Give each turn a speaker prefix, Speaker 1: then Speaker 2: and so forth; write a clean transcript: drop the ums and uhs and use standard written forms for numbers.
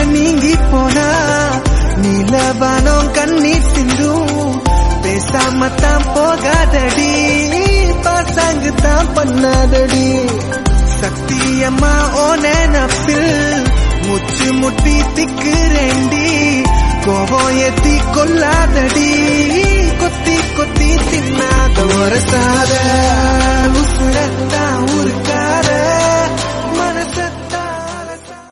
Speaker 1: நீங்கி போனா நீலவானம் கண்ணீர் சிந்தும் பேசாமத்தான் போகாதடி பாசாங்கு தான் பண்ணாதடி சத்தியம்மா ஓ நினப்பில் முச்சு முட்டி திக்குறேண்டி கோபம் ஏத்தி கொல்லாதடி கொத்தி கொத்தி தின்னாத ஒரு சாத